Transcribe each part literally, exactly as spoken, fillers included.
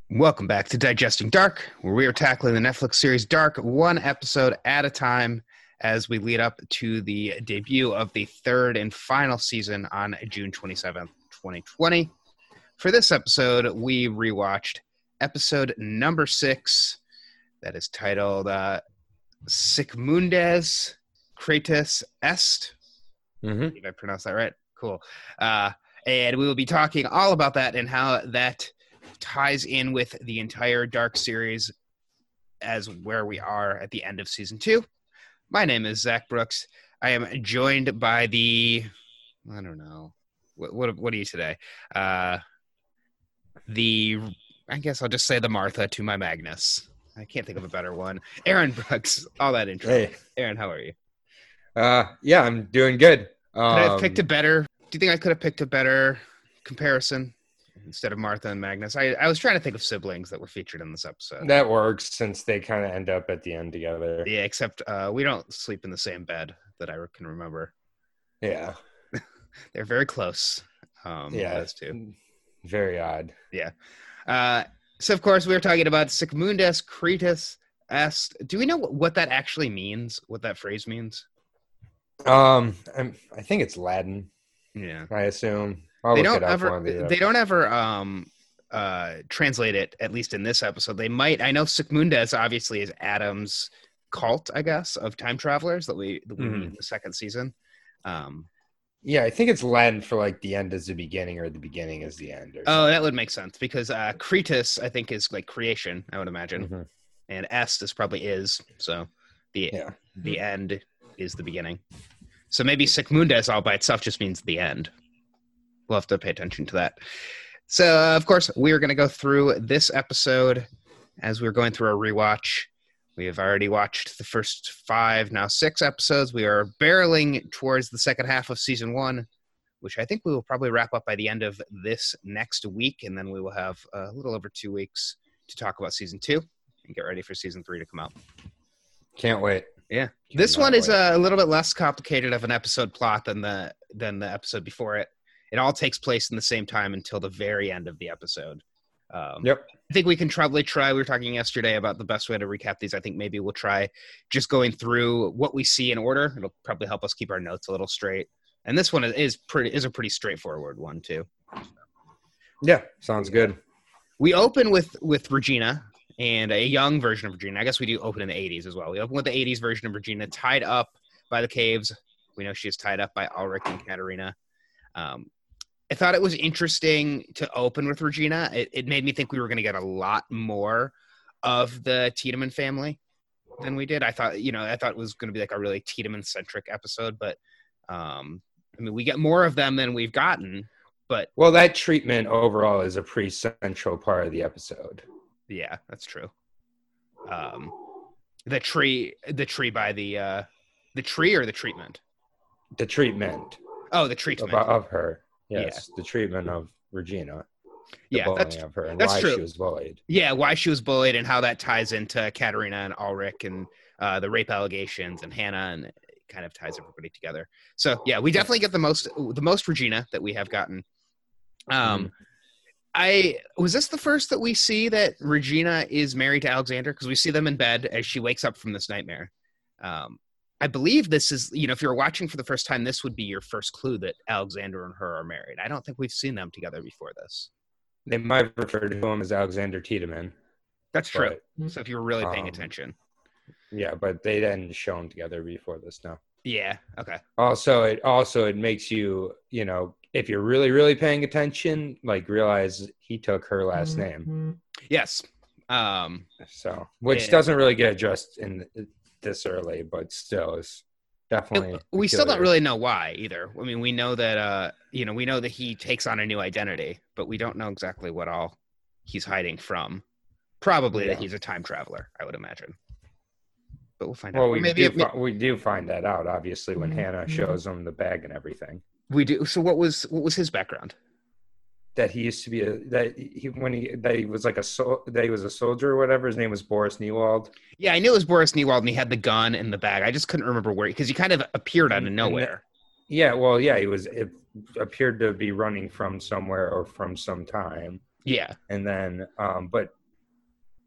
Welcome back to Digesting Dark, where we are tackling the Netflix series Dark one episode at a time as we lead up to the debut of the third and final season on June twenty-seventh, twenty twenty. For this episode, we rewatched episode number six that is titled uh, Sigmundes Kratos Est. Mm-hmm. If I pronounced that right. Cool. Uh, and we will be talking all about that and how that ties in with the entire Dark series as where we are at the end of season two. My name is Zach Brooks. I am joined by the, I don't know, what what, what are you today? Uh, the, I guess I'll just say the Martha to my Magnus. I can't think of a better one. Aaron Brooks, all that intro. Hey. Aaron, how are you? Uh, yeah, I'm doing good. Um, Could I have picked a better, do you think I could have picked a better comparison instead of Martha and Magnus? I, I was trying to think of siblings that were featured in this episode. That works since they kind of end up at the end together. Yeah, except uh, we don't sleep in the same bed that I can remember. Yeah. They're very close. Um, Yeah. those two. Very odd. Yeah. Uh, so, of course, we were talking about Sigmundes Kratos Est. Do we know what, what that actually means? What that phrase means? Um, I'm, I think it's Latin. Yeah. I assume. I'll They look don't it up ever. one of these They don't ever um, uh, translate it. At least in this episode, they might. I know Sigmundes obviously is Adam's cult, I guess, of time travelers that we that we Mhm. meet in the second season. Um, Yeah, I think it's Latin for like the end is the beginning or the beginning is the end. Or oh, that would make sense because uh, Kratos, I think, is like creation. I would imagine, Mhm. and Est is probably is. So the Yeah. the end is the beginning. So maybe Sigmundes all by itself just means the end. We'll have to pay attention to that. So, uh, of course, we are going to go through this episode as we're going through our rewatch. We have already watched the first five, now six episodes. We are barreling towards the second half of season one, which I think we will probably wrap up by the end of this next week. And then we will have a little over two weeks to talk about season two and get ready for season three to come out. Can't wait. Yeah. This Cannot one is wait. a little bit less complicated of an episode plot than the than the episode before it. It all takes place in the same time until the very end of the episode. Um, Yep. I think we can probably try. We were talking yesterday about the best way to recap these. I think maybe we'll try just going through what we see in order. It'll probably help us keep our notes a little straight. And this one is pretty is a pretty straightforward one too. Yeah. Sounds good. We open with with Regina and a young version of Regina. I guess we do open in the eighties as well. We open with the eighties version of Regina tied up by the caves. We know she is tied up by Ulrich and Katerina. Um, I thought it was interesting to open with Regina. It, it made me think we were going to get a lot more of the Tiedemann family than we did. I thought, you know, I thought it was going to be like a really Tiedemann-centric episode, but um, I mean, we get more of them than we've gotten, but Well, that treatment overall is a pretty central part of the episode. yeah, that's true. Um, the tree, the tree by the, uh, the tree or the treatment? The treatment Oh, the treatment. of, of her. Yes, the treatment of Regina. The Yeah, bullying that's- of her and that's why true. she was bullied. Yeah, why she was bullied and how that ties into Katerina and Ulrich and uh, the rape allegations and Hannah, and it kind of ties everybody together. So yeah, we definitely get the most the most Regina that we have gotten. Um, Mhm. I was this the first that we see that Regina is married to Alexander, because we see them in bed as she wakes up from this nightmare. Um, I believe this is, you know, if you're watching for the first time, this would be your first clue that Alexander and her are married. I don't think we've seen them together before this. They might refer to him as Alexander Tiedemann. That's true. But, So if you were really paying um, attention. yeah, but they didn't show them together before this. No. Yeah. Okay. Also, it also it makes you, you know, if you're really really paying attention, like realize he took her last name. Yes. Um, So, which Yeah. doesn't really get addressed in this early, but still is definitely. we still don't peculiar. really know why either. I mean, we know that, uh, you know, we know that he takes on a new identity, but we don't know exactly what all he's hiding from. Probably Yeah. that he's a time traveler, I would imagine. But we'll find Well, out. we Or maybe do, it- fi- we do find that out obviously when Hannah shows him the bag and everything. we do. So what was what was his background? That he used to be a that he when he that he was like a sol- that he was a soldier or whatever. His name was Boris Newald. Yeah, I knew it was Boris Newald, and he had the gun in the bag. I just couldn't remember where, because he kind of appeared out of And- nowhere. Yeah, well, yeah, he was. It appeared to be running from somewhere or from some time, Yeah. and then, um, but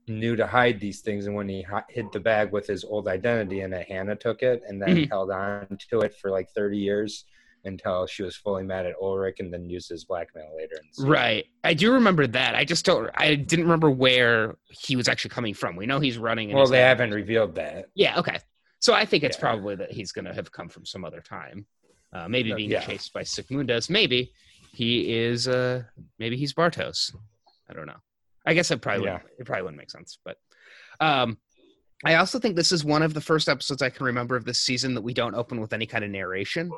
knew to hide these things, and when he hi- hid the bag with his old identity and that Hannah took it and then Mhm. held on to it for like thirty years until she was fully mad at Ulrich and then used his blackmail later in the season. Right. I do remember that. I just don't. I didn't remember where he was actually coming from. We know he's running. In Well, his they head. haven't revealed that. Yeah. Okay. So I think it's Yeah. probably that he's going to have come from some other time. Uh, maybe No, being yeah. chased by Sigmundas. Maybe he is. Uh, maybe he's Bartos. I don't know. I guess it probably Yeah. wouldn't, it probably wouldn't make sense. But um, I also think this is one of the first episodes I can remember of this season that we don't open with any kind of narration.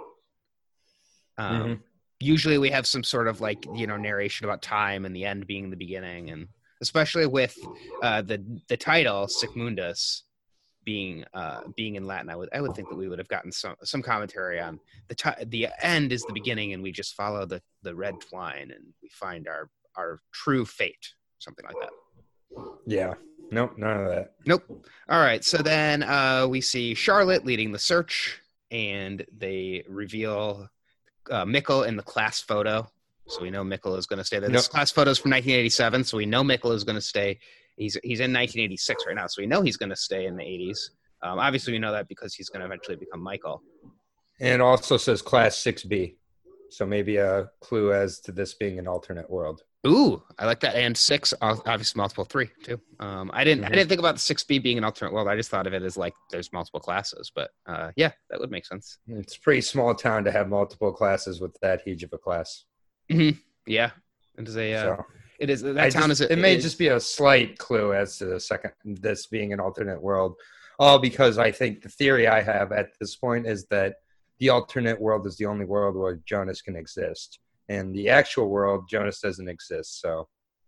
Um, Mhm. Usually we have some sort of like, you know, narration about time and the end being the beginning. And especially with uh, the the title, Sigmundas, being uh, being in Latin, I would I would think that we would have gotten some some commentary on the ti- the end is the beginning, and we just follow the, the red twine and we find our, our true fate, something like that. Yeah. Nope, none of that. Nope. All right. So then uh, we see Charlotte leading the search, and they reveal uh, Mikkel in the class photo. So we know Mikkel is going to stay there. This Nope. class photo is from nineteen eighty-seven, so we know Mikkel is going to stay. He's he's in nineteen eighty-six right now, so we know he's going to stay in the eighties. Um, obviously, we know that because he's going to eventually become Michael. And it also says class six B. So maybe a clue as to this being an alternate world. Ooh, I like that. And six, obviously multiple three too. Um, I didn't, Mhm. I didn't think about the six B being an alternate world. I just thought of it as like there's multiple classes. But uh, yeah, that would make sense. It's a pretty small town to have multiple classes with that huge of a class. Mm-hmm. Yeah, it is a. Uh, So it is that I town just- is. A, it may is- just be a slight clue as to the second this being an alternate world. All because I think the theory I have at this point is that the alternate world is the only world where Jonas can exist. And the actual world, Jonas doesn't exist. So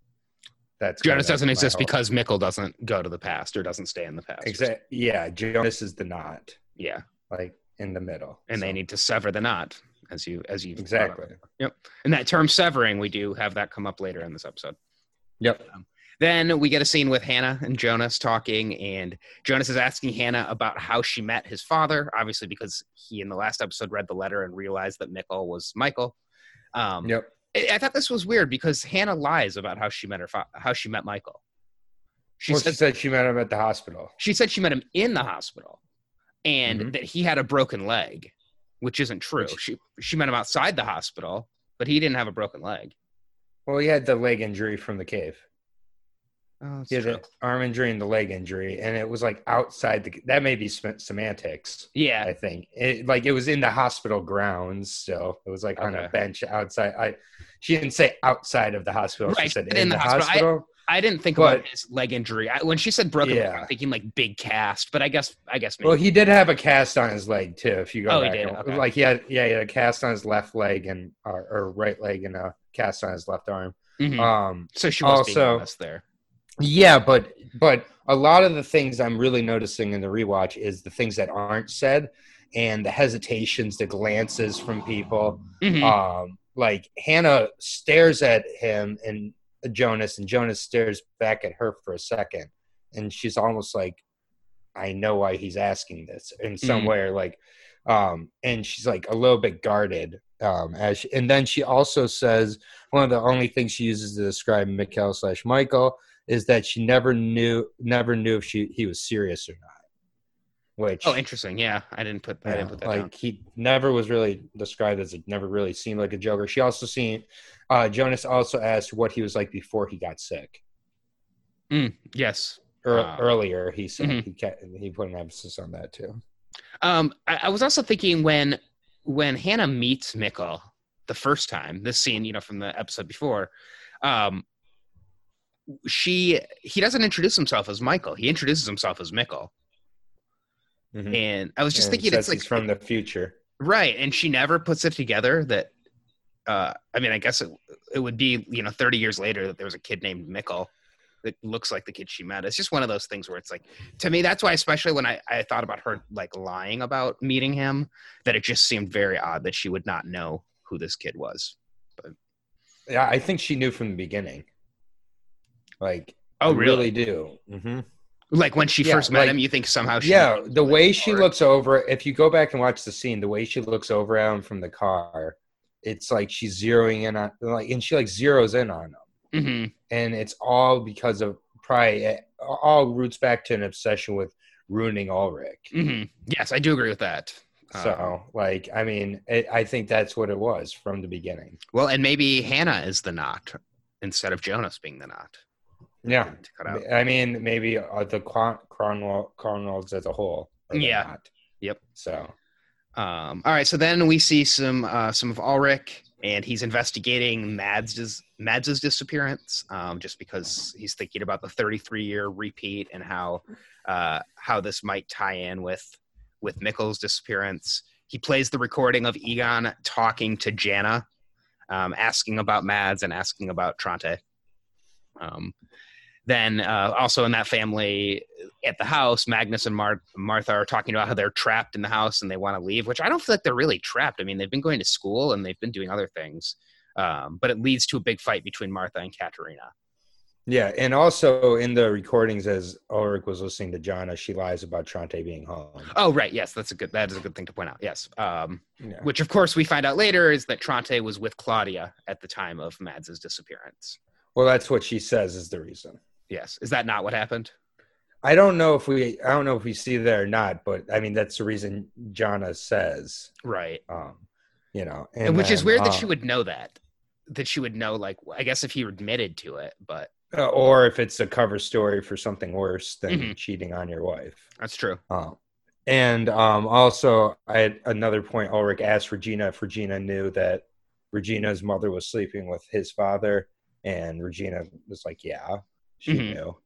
that's Jonas kinda doesn't my exist hope. because Mikkel doesn't go to the past or doesn't stay in the past. Exa- yeah, Jonas is the knot, Yeah, like in the middle. and So- they need to sever the knot, as you as you exactly. And that term severing, we do have that come up later in this episode. Yep. Then we get a scene with Hannah and Jonas talking, and Jonas is asking Hannah about how she met his father, obviously because he in the last episode read the letter and realized that Mikkel was Michael. Um, Yep. I, I thought this was weird because Hannah lies about how she met her fa- how she met Michael. She Well, said she said she met him at the hospital. she said she met him in the hospital, and Mhm. that he had a broken leg, which isn't true. Which- she she met him outside the hospital, but he didn't have a broken leg. Well, he had the leg injury from the cave. Oh, that's He had true. the arm injury and the leg injury, and it was like outside the. That may be sem- semantics. Yeah, I think it, like it was in the hospital grounds, so it was like on Okay. a bench outside. I she didn't say outside of the hospital. Right, She said in in, the the, hospital. I- hospital. I didn't think about But- his leg injury. I, when she said broken, leg, Yeah. I'm thinking like big cast, but I guess I guess maybe. Well, he did have a cast on his leg too. If you go Oh, he back, did? and- Okay. like he had, yeah, he had a cast on his left leg and or, or right leg and a cast on his left arm. Mhm. Um, so she was being also- honest there. Yeah, but but a lot of the things I'm really noticing in the rewatch is the things that aren't said and the hesitations, the glances from people. Mhm. Um, like Hannah stares at him and Jonas, and Jonas stares back at her for a second, and she's almost like, "I know why he's asking this," in some Mhm. way, or like, um, and she's like a little bit guarded. Um, as she, and then she also says one of the only things she uses to describe Mikkel slash Michael is that she never knew never knew if she he was serious or not. Which Oh, interesting. Yeah, I didn't put I didn't yeah, put that like down. he never was really described as it never really seemed like a joker. She also seen uh, Jonas also asked what he was like before he got sick. Mm, yes. Ear Uh, earlier, he said mhm. he kept, he put an emphasis on that too. Um, I, I was also thinking when when Hannah meets Mikkel the first time, this scene, you know, from the episode before, um, she he doesn't introduce himself as Michael. He introduces himself as Mikkel. Mhm. And I was just And thinking, says it's like he's from the future. right, and she never puts it together that. Uh, I mean, I guess it it would be you know thirty years later that there was a kid named Mikkel that looks like the kid she met. It's just one of those things where it's like, to me, that's why, especially when I, I thought about her like lying about meeting him, that it just seemed very odd that she would not know who this kid was. Yeah, I think she knew from the beginning. Like, Oh, I really? do. Mm-hmm. Like when she Yeah, first met like- him, you think somehow she Yeah, knows the who way it she is? looks over, if you go back and watch the scene, the way she looks over at him from the car, it's like she's zeroing in on, like, and she like zeroes in on him. Mhm. And it's all because of probably all roots back to an obsession with ruining Ulrich. Mm-hmm. Yes, I do agree with that. So, Um, like, I mean, it, I think that's what it was from the beginning. well, and maybe Hannah is the knot instead of Jonas being the knot. Yeah. To cut out. I mean, maybe uh, the Cornwall, Cornwalls as a whole. are the Yeah. knot. Yep. So, Um, all right, so then we see some uh, some of Ulrich, and he's investigating Mads's Mads's disappearance, um, just because he's thinking about the thirty-three year repeat and how uh, how this might tie in with with Mikkel's disappearance. He plays the recording of Egon talking to Jana, um, asking about Mads and asking about Tronte. Um, then uh, also in that family at the house, Magnus and Mar- Martha are talking about how they're trapped in the house and they want to leave, which I don't feel like they're really trapped. I mean, they've been going to school and they've been doing other things, um, but it leads to a big fight between Martha and Katerina. yeah. And also in the recordings, as Ulrich was listening to Jana, she lies about Tronte being home. Oh, right. Yes, that's a good. That is a good thing to point out. Yes. Um, Yeah. Which, of course, we find out later is that Tronte was with Claudia at the time of Mads's disappearance. Well, that's what she says is the reason. Yes. Is that not what happened? I don't know if we, I don't know if we see that or not, but I mean, that's the reason Jana says, Right. um, you know, and, and which then, is weird uh, that she would know that. That she would know, like, I guess if he admitted to it, but uh, or if it's a cover story for something worse than Mhm. cheating on your wife. that's true. Um, and um, also, I had another point. Ulrich asked Regina if Regina knew that Regina's mother was sleeping with his father, and Regina was like, "Yeah, she Mhm. knew."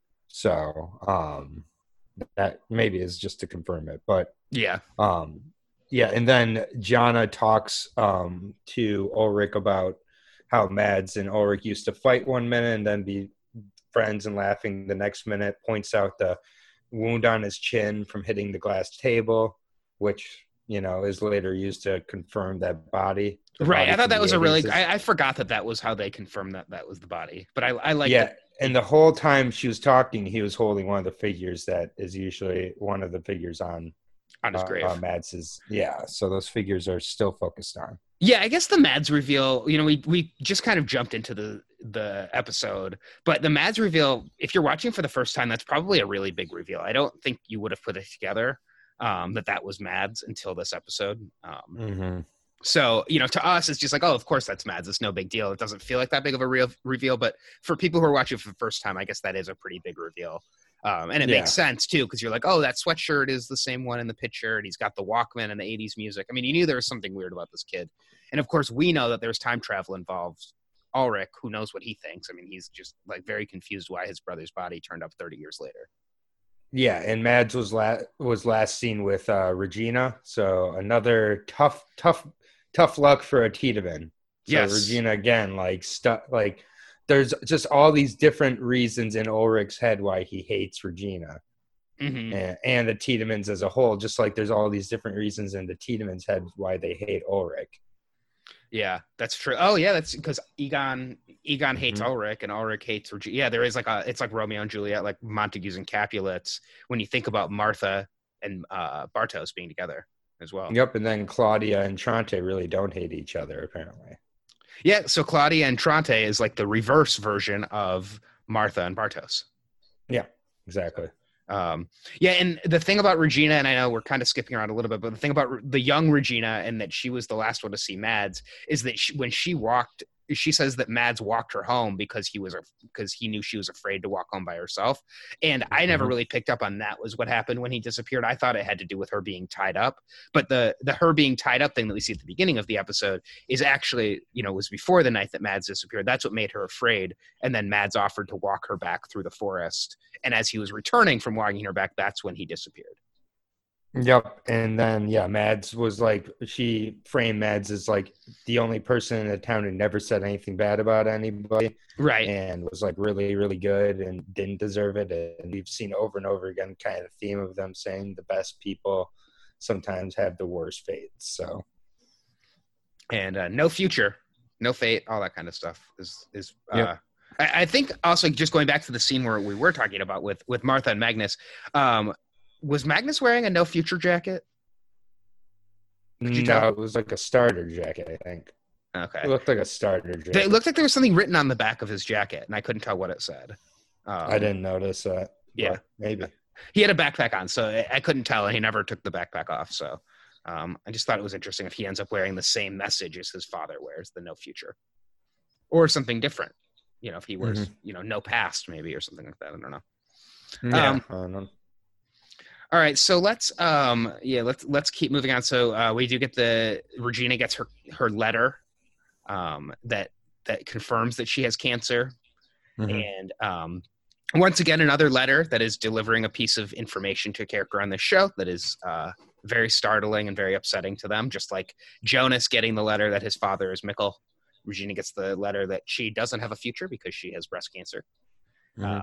So um, that maybe is just to confirm it, but Yeah. um, yeah. And then Jana talks um, to Ulrich about how Mads and Ulrich used to fight one minute and then be friends and laughing the next minute. Points out the wound on his chin from hitting the glass table, which, you know, is later used to confirm that body. the Right. body I thought from that the was a really, eighties is- I, I forgot that that was how they confirmed that that was the body. But I, I like yeah. that. And the whole time she was talking, he was holding one of the figures that is usually one of the figures on On his uh, grave. uh, Mads's. Yeah. So those figures are still focused on. Yeah, I guess the Mads reveal, you know, we we just kind of jumped into the the episode, but the Mads reveal, if you're watching for the first time, that's probably a really big reveal. I don't think you would have put it together um, that that was Mads until this episode. Um, Mm-hmm. So, you know, to us, it's just like, oh, of course that's Mads. It's no big deal. It doesn't feel like that big of a real reveal. But for people who are watching for the first time, I guess that is a pretty big reveal. Um, and it Yeah. makes sense, too, because you're like, oh, that sweatshirt is the same one in the picture. And he's got the Walkman and the eighties music. I mean, you knew there was something weird about this kid. And, of course, we know that there's time travel involved. Ulrich, who knows what he thinks. I mean, he's just, like, very confused why his brother's body turned up thirty years later. Yeah, and Mads was last was last seen with uh, Regina. So another tough, tough, tough luck for a Tiedemann. So Yes. Regina again, like stuff, like there's just all these different reasons in Ulrich's head why he hates Regina, Mm-hmm. and, and the Tiedemanns as a whole. Just like there's all these different reasons in the Tiedemanns' head why they hate Ulrich. Yeah, that's true. Oh, yeah, that's because Egon Egon hates Mhm. Ulrich and Ulrich hates Regina. Yeah, there is like a, it's like Romeo and Juliet, like Montagues and Capulets, when you think about Martha and uh, Bartos being together as well. Yep, and then Claudia and Tronte really don't hate each other apparently. Yeah, so Claudia and Tronte is like the reverse version of Martha and Bartos. Exactly. Um, yeah, and the thing about Regina, and I know we're kind of skipping around a little bit, but the thing about Re- the young Regina and that she was the last one to see Mads is that she, when she walked, she says that Mads walked her home because he was because he knew she was afraid to walk home by herself. And I never Mhm. really picked up on that was what happened when he disappeared. I thought it had to do with her being tied up, but the the her being tied up thing that we see at the beginning of the episode is actually, you know, was before the night that Mads disappeared. That's what made her afraid. And then Mads offered to walk her back through the forest. And as he was returning from walking her back, that's when he disappeared. Yep. And then, yeah, Mads was like, she framed Mads as like the only person in the town who never said anything bad about anybody Right. and was like really, really good and didn't deserve it. And we've seen over and over again kind of the theme of them saying the best people sometimes have the worst fates. So, And uh, no future, no fate, all that kind of stuff is, is uh, Yep. I, I think also just going back to the scene where we were talking about with, with Martha and Magnus, um, was Magnus wearing a no future jacket? Could you no, tell? it was like a starter jacket, I think. Okay. It looked like a starter jacket. It looked like there was something written on the back of his jacket, and I couldn't tell what it said. Um, I didn't notice that. Yeah, But maybe. he had a backpack on, so I, I couldn't tell, and he never took the backpack off. So um, I just thought it was interesting if he ends up wearing the same message as his father wears, the no future, or something different. You know, if he wears, Mhm. you know, no past maybe or something like that. I don't know. Yeah. Um, I don't know. All right, so let's um yeah let's let's keep moving on. So uh, we do get the Regina gets her her letter um that that confirms that she has cancer, Mhm. and um once again another letter that is delivering a piece of information to a character on this show that is uh very startling and very upsetting to them. Just like Jonas getting the letter that his father is Mikkel, Regina gets the letter that she doesn't have a future because she has breast cancer. Mhm. Uh,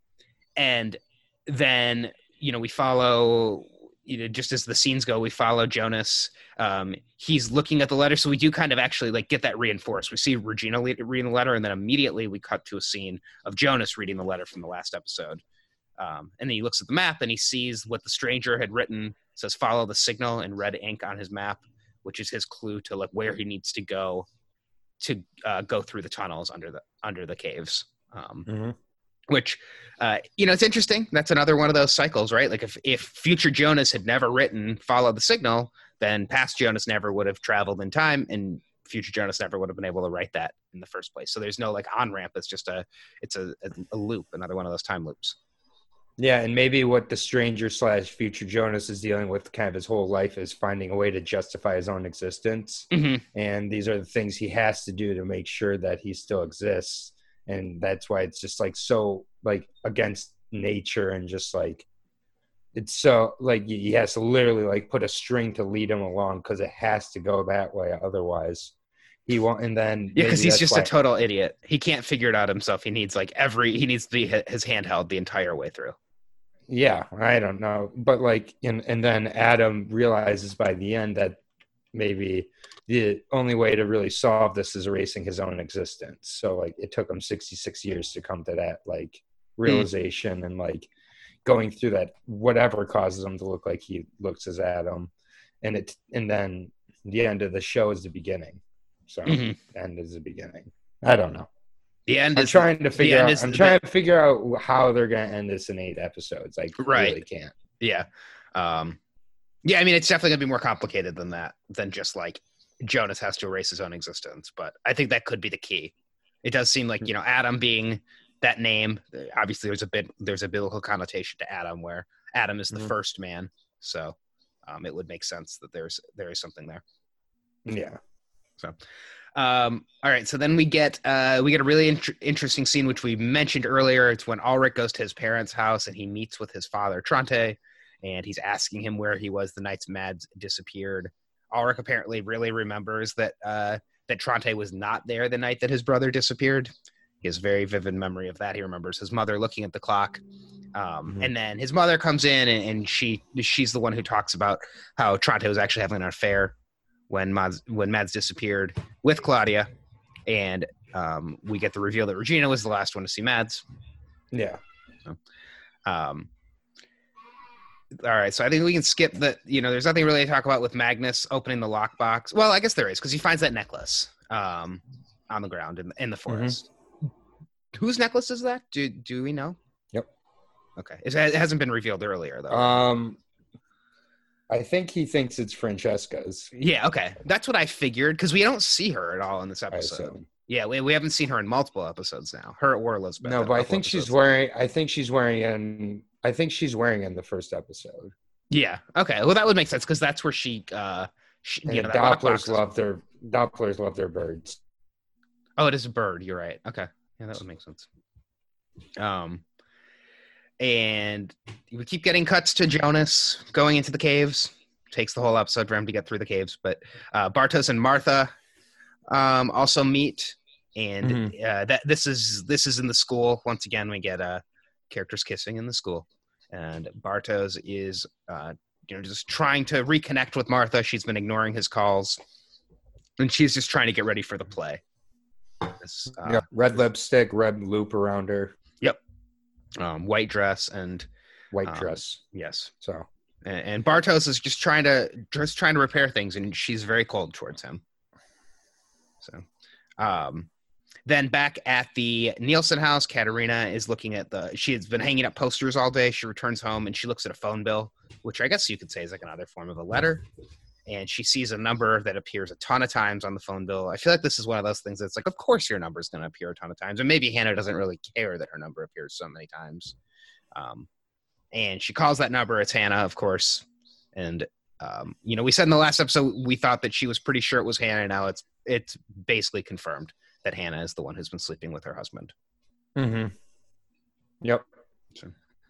and then you know we follow you know just as the scenes go, we follow Jonas. Um he's looking at the letter, so we do kind of actually like get that reinforced. We see Regina le- reading the letter, and then immediately we cut to a scene of Jonas reading the letter from the last episode. Um and then he looks at the map and he sees what the stranger had written. It says follow the signal in red ink on his map, which is his clue to like where he needs to go to uh, go through the tunnels under the under the caves. um Mhm. which uh, you know it's interesting. That's another one of those cycles, right? Like if, if future Jonas had never written follow the signal, then past Jonas never would have traveled in time, and future Jonas never would have been able to write that in the first place. So there's no like on ramp. It's just a it's a, a, a loop, another one of those time loops. Yeah, and maybe what the stranger slash future Jonas is dealing with kind of his whole life is finding a way to justify his own existence. Mm-hmm. And these are the things he has to do to make sure that he still exists. And that's why it's just like so like against nature, and just like it's so like he has to literally like put a string to lead him along because it has to go that way. Otherwise he won't. And then Yeah, because maybe he's that's just why, a total idiot. He can't figure it out himself. He needs like every he needs the his handheld the entire way through. yeah, I don't know. But like, and, and then Adam realizes by the end that maybe the only way to really solve this is erasing his own existence. So like it took him sixty-six years to come to that like realization, mm. and like going through that, whatever causes him to look like he looks as Adam. And it, and then the end of the show is the beginning. So Mm-hmm. end is the beginning. I don't know. The end I'm is trying to the figure end out. is I'm the- trying to figure out how they're going to end this in eight episodes. I Right. really can't. Yeah. Um, yeah, I mean, it's definitely going to be more complicated than that, than just like Jonas has to erase his own existence. But I think that could be the key. It does seem like, you know, Adam being that name, obviously there's a bit, there's a biblical connotation to Adam where Adam is the Mhm. first man. So um, it would make sense that there's, there is something there. Yeah. So, um, all right. So then we get, uh, we get a really int- interesting scene, which we mentioned earlier. It's when Ulrich goes to his parents' house and he meets with his father, Trante, and he's asking him where he was the night Mads disappeared. Ulrich apparently really remembers that, uh, that Trante was not there the night that his brother disappeared. He has very vivid memory of that. He remembers his mother looking at the clock. Um, Mhm. And then his mother comes in and, and she, she's the one who talks about how Trante was actually having an affair when Mads, when Mads disappeared with Claudia, and um, we get the reveal that Regina was the last one to see Mads. Yeah. So, um, all right, so I think we can skip the, you know, there's nothing really to talk about with Magnus opening the lockbox. Well, I guess there is, because he finds that necklace um, on the ground in, in the forest. Mm-hmm. Whose necklace is that? Do do we know? Yep. Okay. It hasn't been revealed earlier, though. Um, I think he thinks it's Francesca's. Yeah, okay. That's what I figured, because we don't see her at all in this episode. Yeah, we, we haven't seen her in multiple episodes now. Her or Elizabeth. No, but I think she's wearing, I think she's wearing in, I think she's wearing in the first episode. Yeah, okay. Well, that would make sense, because that's where she, uh, she, you know, Dopplers love their, Dopplers love their birds. Oh, it is a bird. You're right. Okay. Yeah, that would make sense. Um, and we keep getting cuts to Jonas going into the caves. Takes the whole episode for him to get through the caves, but uh, Bartos and Martha um, also meet, and mm-hmm. uh, that this is this is in the school. Once again, we get uh, characters kissing in the school, and Bartos is uh, you know just trying to reconnect with Martha. She's been ignoring his calls, and she's just trying to get ready for the play. This, uh, yep. Red lipstick, red loop around her. Yep. Um, white dress and white um, dress. Yes. So, and, and Bartos is just trying to just trying to repair things, and she's very cold towards him. So, um, Then back at the Nielsen house, Katerina is looking at the, she has been hanging up posters all day. She returns home and she looks at a phone bill, which I guess you could say is like another form of a letter. And she sees a number that appears a ton of times on the phone bill. I feel like this is one of those things that's like, of course your number is going to appear a ton of times. And maybe Hannah doesn't really care that her number appears so many times. Um, and she calls that number. It's Hannah, of course. And, um, you know, we said in the last episode, we thought that she was pretty sure it was Hannah. Now it's, it's basically confirmed that Hannah is the one who's been sleeping with her husband. Mm-hmm. Yep. So,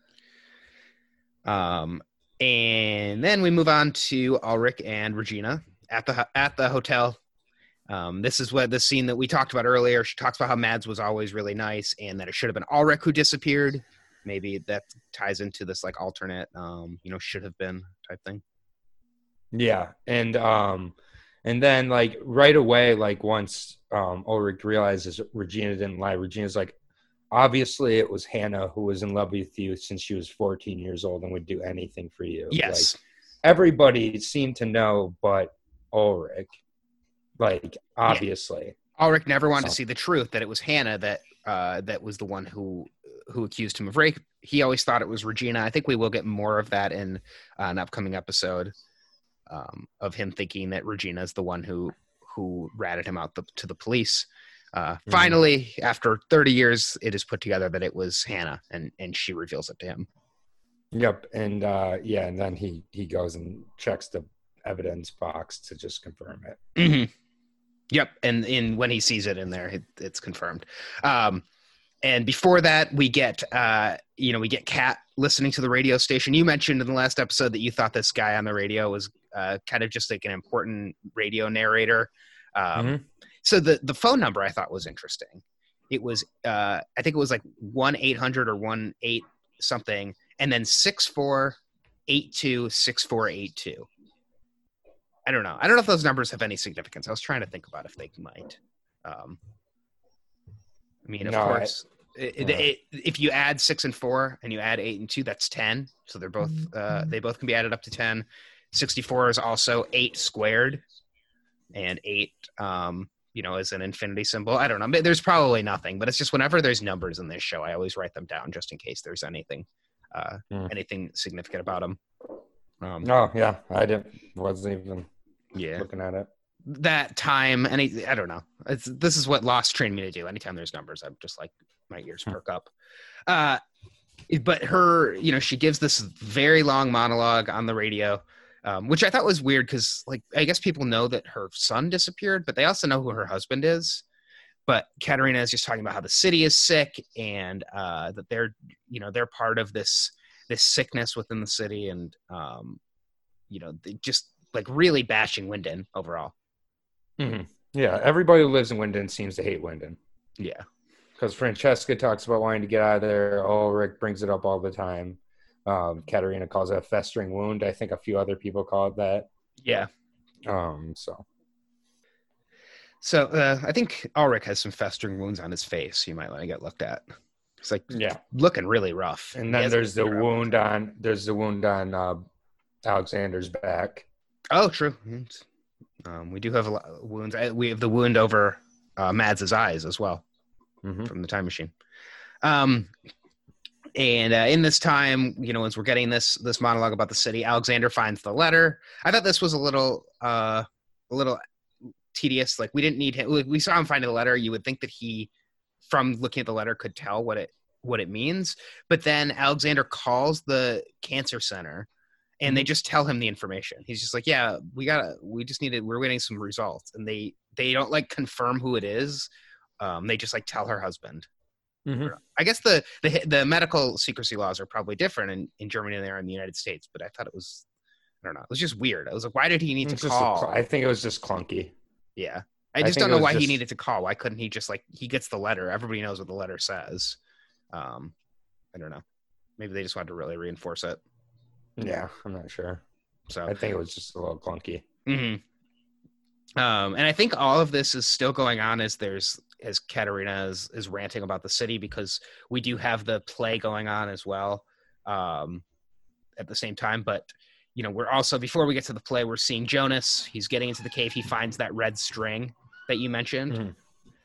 um, and then we move on to Ulrich and Regina at the at the hotel. Um, this is what the scene that we talked about earlier. She talks about how Mads was always really nice and that it should have been Ulrich who disappeared. Maybe that ties into this like alternate, um, you know, should have been type thing. Yeah, and um, and then like right away, like once um, Ulrich realizes Regina didn't lie, Regina's like, obviously it was Hannah who was in love with you since she was fourteen years old and would do anything for you. Yes, like, everybody seemed to know, but Ulrich, like obviously, yeah. Ulrich never wanted so. to see the truth that it was Hannah that uh, that was the one who who accused him of rape. He always thought it was Regina. I think we will get more of that in uh, an upcoming episode. Um, of him thinking that Regina is the one who who ratted him out the, to the police. Uh, mm-hmm. Finally, after thirty years, it is put together that it was Hannah, and, and she reveals it to him. Yep, and uh, yeah, and then he, he goes and checks the evidence box to just confirm it. Mm-hmm. Yep, and in when he sees it in there, it, it's confirmed. Um, and before that, we get uh, you know we get Kat listening to the radio station. You mentioned in the last episode that you thought this guy on the radio was uh, kind of just like an important radio narrator. Um, mm-hmm. So the, the phone number I thought was interesting. It was, uh, I think it was like one eight hundred or one eight something, and then six four eight two six four eight two. I don't know. I don't know if those numbers have any significance. I was trying to think about if they might. Um, I mean, of no, course, I, it, yeah. it, if you add six and four and you add eight and two, that's ten. So they're both, uh, they both can be added up to ten. sixty-four is also eight squared, and eight, um, you know, is an infinity symbol. I don't know. There's probably nothing, but it's just whenever there's numbers in this show, I always write them down just in case there's anything, uh, mm. anything significant about them. Um, oh yeah, I didn't, wasn't even yeah. looking at it. That time, any, I don't know. It's, this is what Lost trained me to do. Anytime there's numbers, I'm just like, my ears perk up. Uh, but her, you know, she gives this very long monologue on the radio. Um, which I thought was weird because, like, I guess people know that her son disappeared, but they also know who her husband is. But Katerina is just talking about how the city is sick and uh, that they're, you know, they're part of this this sickness within the city, and um, you know, just like really bashing Winden overall. Mm-hmm. Yeah, everybody who lives in Winden seems to hate Winden. Yeah, because Francesca talks about wanting to get out of there. Ulrich brings it up all the time. Um, Katerina calls it a festering wound. I think a few other people call it that. Yeah. Um. So. So uh, I think Ulrich has some festering wounds on his face. You might want to get looked at. It's like yeah, looking really rough. And then there's the wound on. There's the wound on uh, Alexander's back. Oh, true. Um, we do have a lot of wounds. We have the wound over uh, Mads' eyes as well mm-hmm. from the time machine. Um. And uh, in this time, you know, as we're getting this this monologue about the city, Alexander finds the letter. I thought this was a little uh, a little tedious. Like we didn't need him. We saw him finding the letter. You would think that he, from looking at the letter, could tell what it what it means. But then Alexander calls the cancer center, and they just tell him the information. He's just like, "Yeah, we gotta. We just needed. We're getting some results." And they they don't like confirm who it is. Um, they just like tell her husband. Mm-hmm. I guess the, the the medical secrecy laws are probably different in, in Germany than they are in the United States, but I thought it was, I don't know, it was just weird. I was like, why did he need it's to call? A, I think it was just clunky. Yeah. I just I don't know why just... he needed to call. Why couldn't he just like, he gets the letter. Everybody knows what the letter says. Um, I don't know. Maybe they just wanted to really reinforce it. Yeah, I'm not sure. So I think it was just a little clunky. Mm-hmm. Um, and I think all of this is still going on as there's, as Katerina is, is ranting about the city, because we do have the play going on as well um, at the same time. But, you know, we're also, before we get to the play, we're seeing Jonas. He's getting into the cave. He finds that red string that you mentioned. Mm-hmm.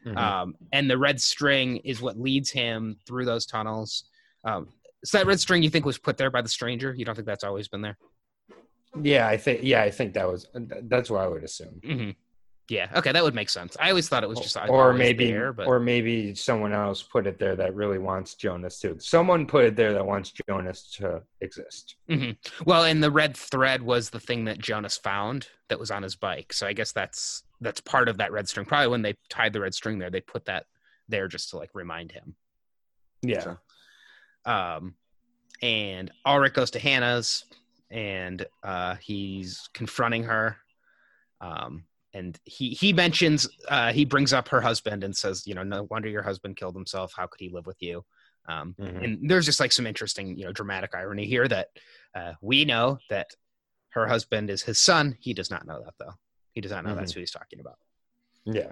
Mhm. Um, and the red string is what leads him through those tunnels. Um, so that red string you think was put there by the stranger? You don't think that's always been there? Yeah, I think. Yeah, I think that was. That's what I would assume. Mm-hmm. Yeah. Okay, that would make sense. I always thought it was just like, or always maybe, there, but or maybe someone else put it there that really wants Jonas to. Someone put it there that wants Jonas to exist. hmm well, and the red thread was the thing that Jonas found that was on his bike. So I guess that's that's part of that red string. Probably when they tied the red string there, they put that there just to like remind him. Yeah. So, um, and Ulrich goes to Hannah's, and uh, he's confronting her. Um, and he he mentions uh, he brings up her husband and says, you know, no wonder your husband killed himself. How could he live with you? Um, Mhm. And there's just like some interesting, you know, dramatic irony here that uh, we know that her husband is his son. He does not know that though. He does not know that's who he's talking about. Yeah.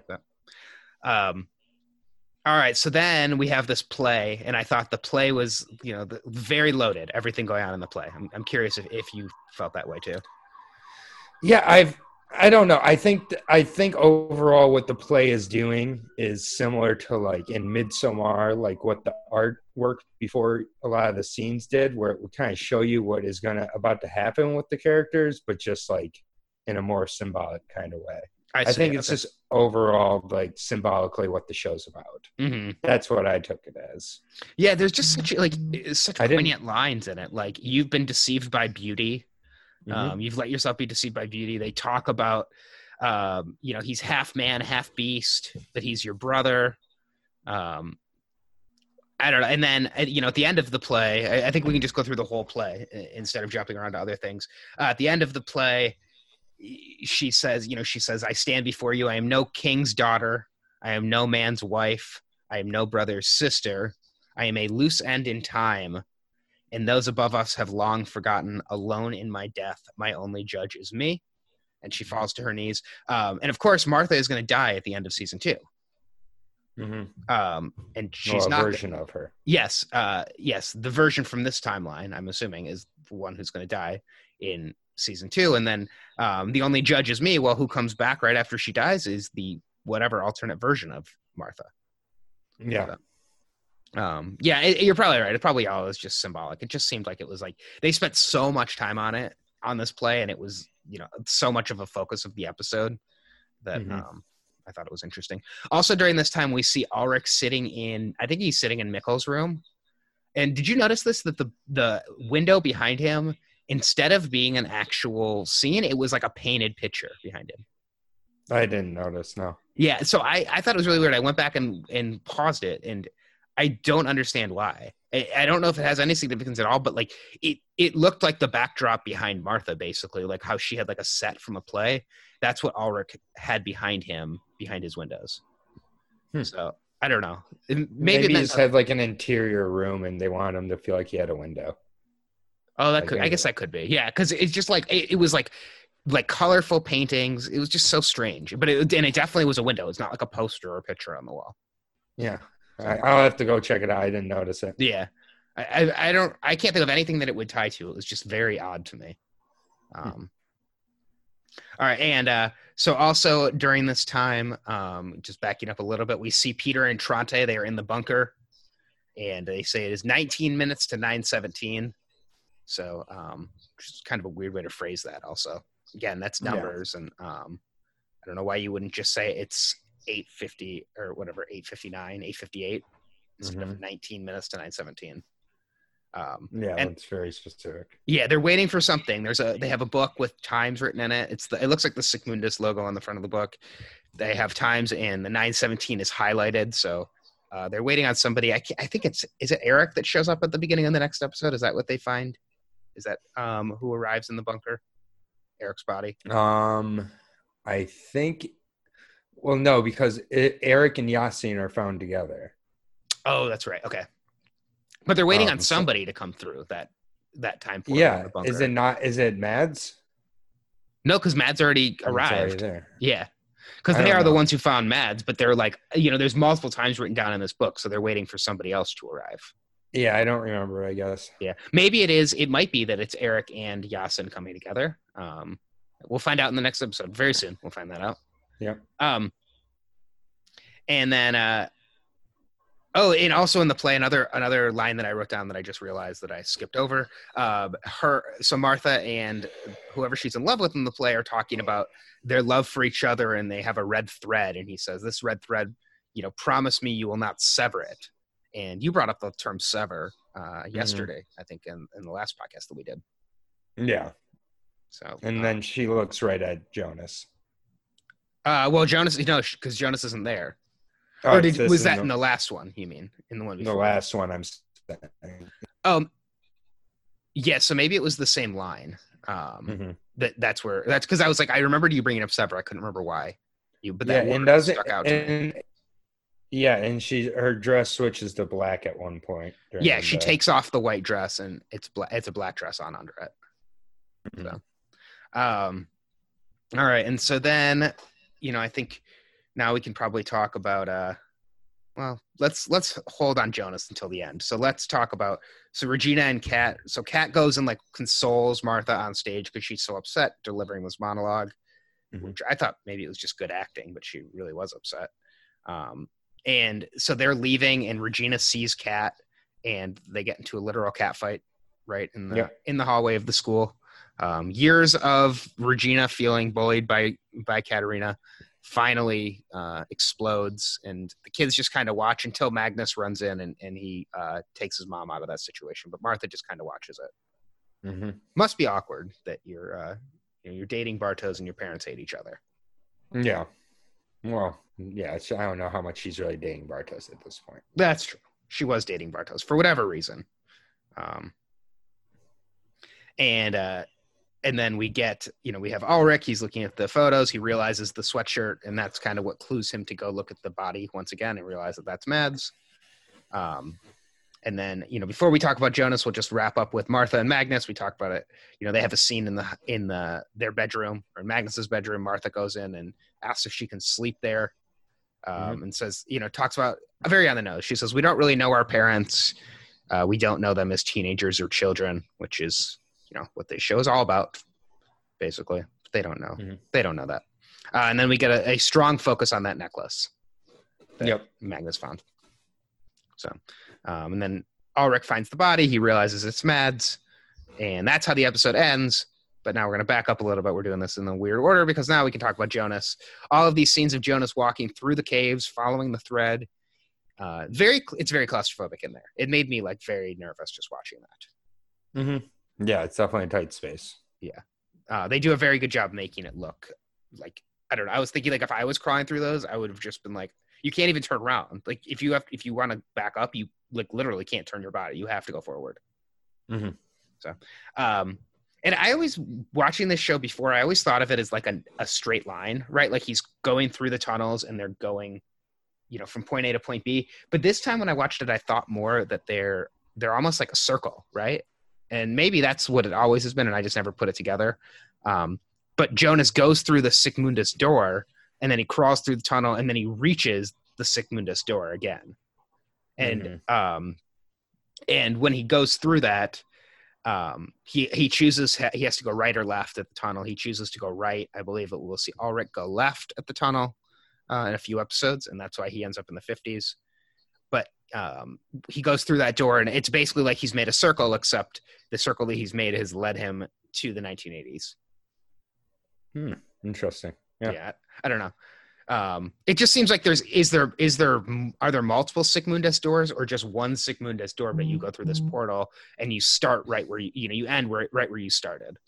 Um, all right, so then we have this play, and I thought the play was, you know, the, very loaded. Everything going on in the play. I'm, I'm curious if, if you felt that way too. Yeah, I've I don't know. I think I think overall what the play is doing is similar to like in Midsommar, like what the artwork before a lot of the scenes did, where it would kind of show you what is gonna about to happen with the characters, but just like in a more symbolic kind of way. I, I see, think it's okay. just overall like symbolically what the show's about. Mm-hmm. That's what I took it as. Yeah, there's just such like such I didn't- poignant lines in it. Like, you've been deceived by beauty. Mhm. Um, you've let yourself be deceived by beauty. They talk about, um, you know, he's half man, half beast. That he's your brother. Um, I don't know. And then, uh, you know, at the end of the play, I, I think we can just go through the whole play uh, instead of jumping around to other things. Uh, at the end of the play, she says, you know, she says, I stand before you. I am no king's daughter. I am no man's wife. I am no brother's sister. I am a loose end in time. And those above us have long forgotten. Alone in my death, my only judge is me. And she falls to her knees. Um, and of course, Martha is going to die at the end of season two. Mm-hmm. Um, and she's Well, a not version of her. Yes, uh, yes. The version from this timeline, I'm assuming, is the one who's going to die in season two, and then um, the only judge is me. Well, who comes back right after she dies is the whatever alternate version of Martha. Yeah. Um, yeah, it, you're probably right. It probably all is just symbolic. It just seemed like it was like they spent so much time on it on this play, and it was, you know, so much of a focus of the episode that. Mhm. Um, I thought it was interesting. Also, during this time, we see Ulrich sitting in, I think he's sitting in Mikkel's room. And did you notice this, that the, the window behind him, instead of being an actual scene, it was like a painted picture behind him. I didn't notice, no. Yeah, so I, I thought it was really weird. I went back and, and paused it, and I don't understand why. I, I don't know if it has any significance at all, but like it, it looked like the backdrop behind Martha, basically, like how she had like a set from a play. That's what Ulrich had behind him, behind his windows. Hmm. So I don't know. Maybe, Maybe he meant- just had like an interior room and they wanted him to feel like he had a window. oh, that I could, I think- guess that could be. Yeah, because it's just like it, it was like like colorful paintings. It was just so strange. But it, and it definitely was a window. It's not like a poster or a picture on the wall. Yeah. I, I'll have to go check it out. I didn't notice it. Yeah, I, I I don't I can't think of anything that it would tie to. It was just very odd to me. Um. All right, and uh, so also during this time, um, just backing up a little bit, we see Peter and Trante. They are in the bunker, and they say it is nineteen minutes to nine seventeen. So, um, just kind of a weird way to phrase that. Also, again, that's Yeah. numbers, and um, I don't know why you wouldn't just say it's eight fifty or whatever, eight fifty-nine, eight fifty-eight, instead of nineteen minutes to nine seventeen. Um, Yeah, and- that's very specific. yeah, they're waiting for something. There's a they have a book with times written in it. It's the it looks like the Sigmundus logo on the front of the book. They have times, and the nine seventeen is highlighted. So uh, they're waiting on somebody. I can't, I think it's is it Eric that shows up at the beginning of the next episode? Is that what they find? Is that um, who arrives in the bunker? Eric's body. Um, I think. Well, no, because it, Eric and Yasin are found together. Oh, that's right. Okay, but they're waiting Um, on so- somebody to come through that that time. portal in Yeah, the bunker. is it not? Is it Mads? No, because Mads already Oh, it's already arrived. there. Yeah, because I they don't are the know. ones who found Mads, but they're like, you know, there's multiple times written down in this book, so they're waiting for somebody else to arrive. Yeah, I don't remember. I guess. Yeah, maybe it is. It might be that it's Eric and Yasin coming together. Um, we'll find out in the next episode very soon. We'll find that out. Yep. Um, And then, uh, oh, and also in the play, another another line that I wrote down that I just realized that I skipped over. Uh, her, so Martha and whoever she's in love with in the play are talking about their love for each other, and they have a red thread. And he says, "This red thread, you know, promise me you will not sever it." And you brought up the term "sever" uh, yesterday, mm-hmm. I think, in, in the last podcast that we did. Yeah. So, and um, then she looks right at Jonas. Uh, well, Jonas, you know, because Jonas isn't there. Oh, or did, was that in the, in the last one? You mean in the one before? The last one, I'm saying. Um, yeah. So maybe it was the same line. Um, mm-hmm. that that's where that's because I was like, I remembered you bringing up sever. I couldn't remember why. You, but yeah, that and does stuck it, out and, to me. Yeah, and she her dress switches to black at one point. Yeah, she the, takes off the white dress and it's black. It's a black dress on under it. Mm-hmm. So, um, all right, and so then, you know, I think. Now we can probably talk about, uh, well, let's let's hold on Jonas until the end. So let's talk about, so Regina and Kat. So Kat goes and like consoles Martha on stage because she's so upset delivering this monologue, mm-hmm. which I thought maybe it was just good acting, but she really was upset. Um, and so they're leaving and Regina sees Kat and they get into a literal cat fight right in the, yeah. in the hallway of the school. Um, years of Regina feeling bullied by, by Katerina finally uh, explodes, and the kids just kind of watch until Magnus runs in and, and he uh, takes his mom out of that situation. But Martha just kind of watches it. Mm-hmm. Must be awkward that you're uh, you know, you're dating Bartos and your parents hate each other. Yeah. Well, yeah. I don't know how much she's really dating Bartos at this point. That's true. She was dating Bartos for whatever reason. Um, and uh, And then we get, you know, we have Ulrich. He's looking at the photos. He realizes the sweatshirt, and that's kind of what clues him to go look at the body once again and realize that that's Mads. Um, and then, you know, before we talk about Jonas, we'll just wrap up with Martha and Magnus. We talk about it. You know, they have a scene in the in the their bedroom or Magnus's bedroom. Martha goes in and asks if she can sleep there, um, mm-hmm. and says, you know, talks about very on the nose. She says, "We don't really know our parents. Uh, we don't know them as teenagers or children," which is, you know, what this show is all about, basically. They don't know. Mm-hmm. They don't know that. Uh, and then we get a, a strong focus on that necklace that yep. Magnus found. So, um, and then Ulrich finds the body. He realizes it's Mads. And that's how the episode ends. But now we're going to back up a little bit. We're doing this in the weird order because now we can talk about Jonas. All of these scenes of Jonas walking through the caves, following the thread. Uh, very, it's very claustrophobic in there. It made me like very nervous just watching that. Mm-hmm. Yeah, it's definitely a tight space. Yeah. Uh, they do a very good job making it look like, I don't know. I was thinking like if I was crawling through those, I would have just been like, you can't even turn around. Like if you have, if you want to back up, you like literally can't turn your body. You have to go forward. Mm-hmm. So, um, and I always, watching this show before, I always thought of it as like a, a straight line, right? Like he's going through the tunnels and they're going, you know, from point A to point B. But this time when I watched it, I thought more that they're, they're almost like a circle, right? And maybe that's what it always has been, and I just never put it together. Um, but Jonas goes through the Sigmundus door, and then he crawls through the tunnel, and then he reaches the Sigmundus door again. And mm-hmm. um, and when he goes through that, um, he he chooses he has to go right or left at the tunnel. He chooses to go right. I believe that we'll see Ulrich go left at the tunnel uh, in a few episodes, and that's why he ends up in the fifties. But um, he goes through that door, and it's basically like he's made a circle, except the circle that he's made has led him to the nineteen eighties. Hmm. Interesting. Yeah. yeah. I don't know. Um, it just seems like there's, is there, is there, are there multiple Sigmundus doors or just one Sigmundus door, but you go through this portal and you start right where you, you know, you end right, right where you started.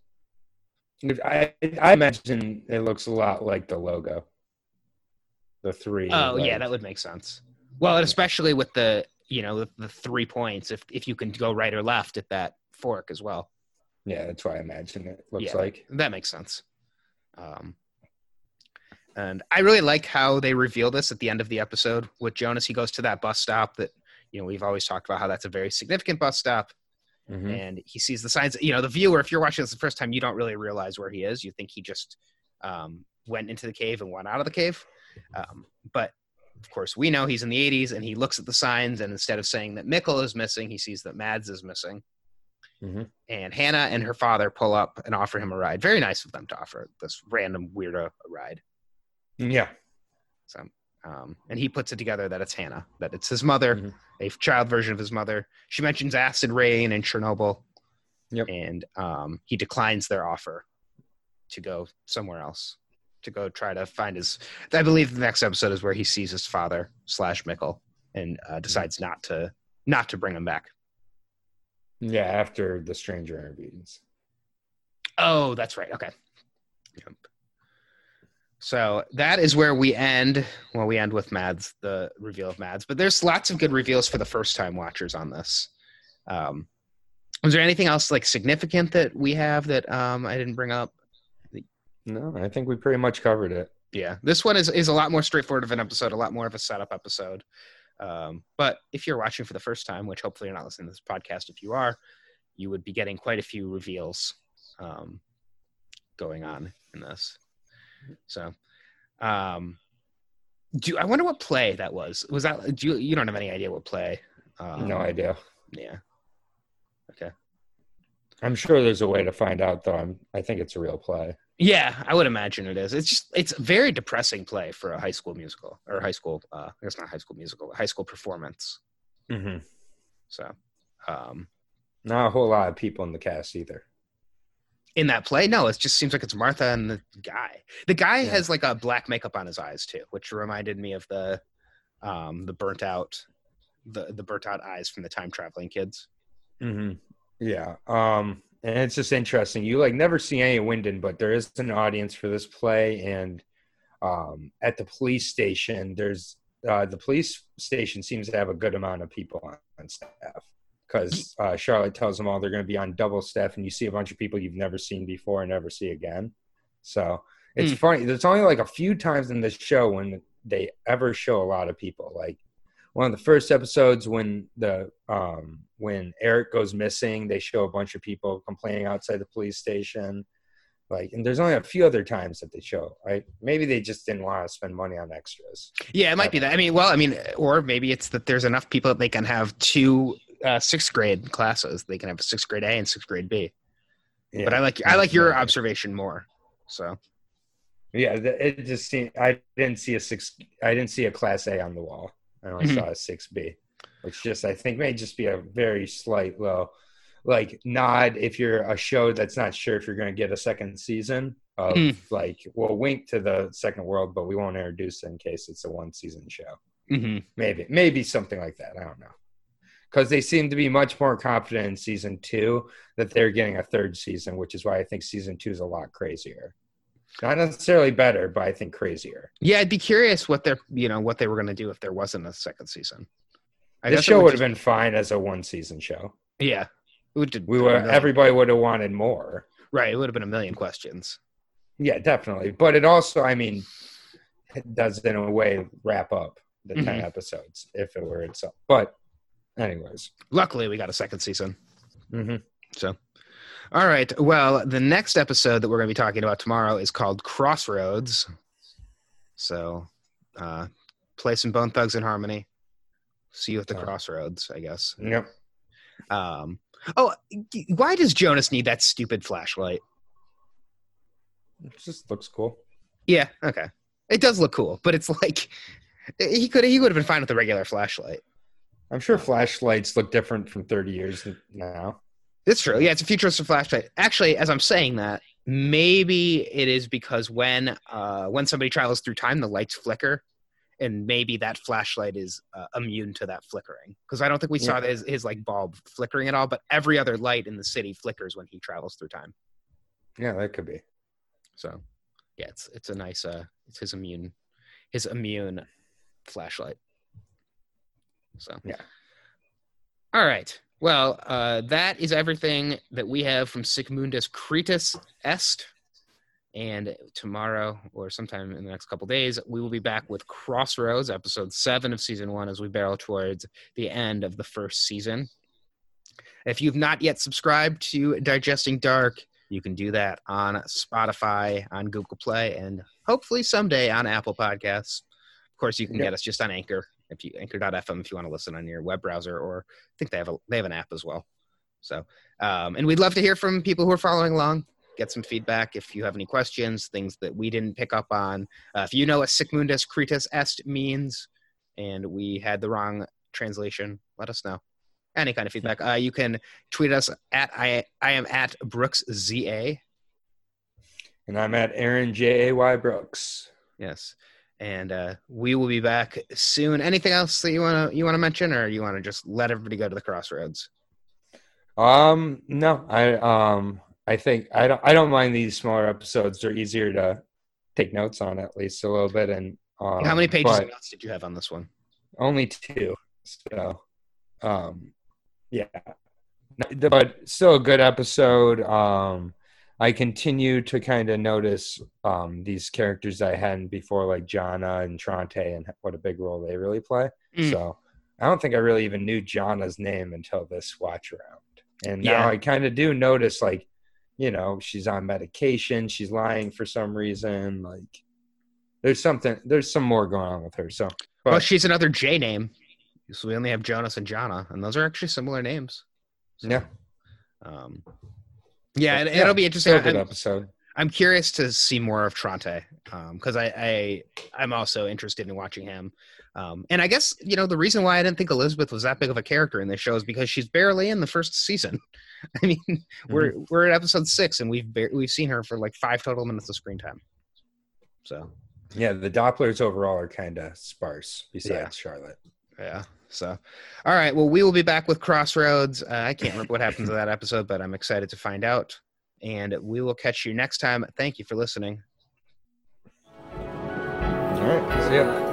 I, I imagine it looks a lot like the logo. The three. Oh like, yeah, that would make sense. Well, and especially with the, you know, the, the three points, if, if you can go right or left at that fork as well. Yeah, that's why I imagine it looks yeah, like. That makes sense. Um, and I really like how they reveal this at the end of the episode with Jonas. He goes to that bus stop that, you know, we've always talked about how that's a very significant bus stop. Mm-hmm. And he sees the signs. You know, the viewer, if you're watching this the first time, you don't really realize where he is. You think he just um, went into the cave and went out of the cave. Um, but, of course, we know he's in the eighties, and he looks at the signs, and instead of saying that Mikkel is missing, he sees that Mads is missing. Mm-hmm. And Hannah and her father pull up and offer him a ride. Very nice of them to offer this random weirdo a ride. Yeah. So, Um, and he puts it together that it's Hannah, that it's his mother, mm-hmm. a child version of his mother. She mentions acid rain and Chernobyl. Yep. And um, he declines their offer to go somewhere else, to go try to find his. I believe the next episode is where he sees his father slash Mikkel and uh, decides mm-hmm. not to not to bring him back. Yeah, after the stranger intervenes. Oh, that's right. Okay. Yep. So that is where we end. Well, we end with Mads, the reveal of Mads. But there's lots of good reveals for the first-time watchers on this. Um, was there anything else like significant that we have that um, I didn't bring up? No, I think we pretty much covered it. Yeah, this one is, is a lot more straightforward of an episode, a lot more of a setup episode. Um, but if you're watching for the first time, which hopefully you're not listening to this podcast, if you are, you would be getting quite a few reveals um, going on in this. So, um, do I wonder what play that was? Was that do you, you don't have any idea what play? Um, no idea. Yeah. Okay. I'm sure there's a way to find out, though. I'm, I think it's a real play. Yeah, I would imagine it is. It's just it's a very depressing play for a high school musical or high school. Uh, I guess not high school musical, but high school performance. Mm-hmm. So, um, not a whole lot of people in the cast either. In that play, no, it just seems like it's Martha and the guy. The guy yeah. has like a black makeup on his eyes too, which reminded me of the um, the burnt out the the burnt out eyes from the time traveling kids. Mm-hmm. Yeah, um, and it's just interesting. You like never see any Winden, but there is an audience for this play, and um, at the police station, there's uh, the police station seems to have a good amount of people on, on staff. Because uh, Charlotte tells them all they're going to be on double staff, and you see a bunch of people you've never seen before and never see again. So it's mm. funny. There's only like a few times in this show when they ever show a lot of people. Like one of the first episodes when the um, when Eric goes missing, they show a bunch of people complaining outside the police station. Like, and there's only a few other times that they show. Right? Maybe they just didn't want to spend money on extras. Yeah, it might be that. I mean, well, I mean, or maybe it's that there's enough people that they can have two. Uh, sixth grade classes. They can have a sixth grade A and sixth grade B. Yeah. But I like I like your observation more. So yeah, it just seemed I didn't see a six. I didn't see a class A on the wall. I only mm-hmm. saw a six B, which just I think may just be a very slight low, like nod if you're a show that's not sure if you're going to get a second season of mm. like we'll wink to the second world, but we won't introduce it in case it's a one season show. Mm-hmm. Maybe maybe something like that. I don't know. Because they seem to be much more confident in season two that they're getting a third season, which is why I think season two is a lot crazier. Not necessarily better, but I think crazier. Yeah, I'd be curious what they're, you know, what they were going to do if there wasn't a second season. I this show would have just... been fine as a one season show. Yeah, it would. We would. Everybody would have wanted more. Right. It would have been a million questions. Yeah, definitely. But it also, I mean, it does in a way wrap up the mm-hmm. ten episodes if it were itself. But. Anyways, luckily we got a second season. Mm-hmm. So, all right. Well, the next episode that we're going to be talking about tomorrow is called Crossroads. So, uh, play some Bone Thugs and Harmony. See you at the oh. crossroads, I guess. Yep. Um. Oh, why does Jonas need that stupid flashlight? It just looks cool. Yeah. Okay. It does look cool, but it's like he could he would have been fine with a regular flashlight. I'm sure flashlights look different from thirty years now. It's true. Yeah, it's a futuristic flashlight. Actually, as I'm saying that, maybe it is because when uh, when somebody travels through time, the lights flicker, and maybe that flashlight is uh, immune to that flickering. Because I don't think we saw yeah. his, his like bulb flickering at all, but every other light in the city flickers when he travels through time. Yeah, that could be. So, yeah, it's it's a nice uh, it's his immune his immune flashlight. So yeah. All right. Well, uh, that is everything that we have from Sigmundus Cretus Est. And tomorrow, or sometime in the next couple days, we will be back with Crossroads, episode seven of season one, as we barrel towards the end of the first season. If you've not yet subscribed to Digesting Dark, you can do that on Spotify, on Google Play, and hopefully someday on Apple Podcasts. Of course, you can yep. get us just on Anchor. If you anchor dot f m if you want to listen on your web browser, or I think they have a they have an app as well. So, um, and we'd love to hear from people who are following along. get some feedback if you have any questions, things that we didn't pick up on. Uh, if you know what Sic Mundus Cretus Est means and we had the wrong translation, let us know. Any kind of feedback. Uh, you can tweet us at I, I am at Brooks Z A. And I'm at Aaron J A Y Brooks. Yes. And uh, we will be back soon. Anything else that you want to you want to mention, or you want to just let everybody go to the crossroads? Um, no, I um, I think I don't I don't mind these smaller episodes. They're easier to take notes on, at least a little bit. And um, how many pages of notes did you have on this one? Only two. So, um, yeah, but still a good episode. Um. I continue to kind of notice um, these characters I hadn't before, like Jana and Trante, and what a big role they really play. Mm. So I don't think I really even knew Jana's name until this watch around. And now yeah. I kind of do notice, like, you know, she's on medication. She's lying for some reason. Like, there's something, there's some more going on with her. So, but, well, she's another J name. So we only have Jonas and Jana, and those are actually similar names. So, yeah. Um, Yeah, it, yeah, it'll be interesting. Good I'm, episode. I'm curious to see more of Trante because um, I, I I'm also interested in watching him. Um, and I guess you know the reason why I didn't think Elizabeth was that big of a character in this show is because she's barely in the first season. I mean, mm-hmm. we're we're at episode six and we've bar- we've seen her for like five total minutes of screen time. So yeah, the Dopplers overall are kind of sparse besides yeah. Charlotte. Yeah. So, all right. Well, we will be back with Crossroads. Uh, I can't remember what happens in that episode, but I'm excited to find out. And we will catch you next time. Thank you for listening. All right. See ya.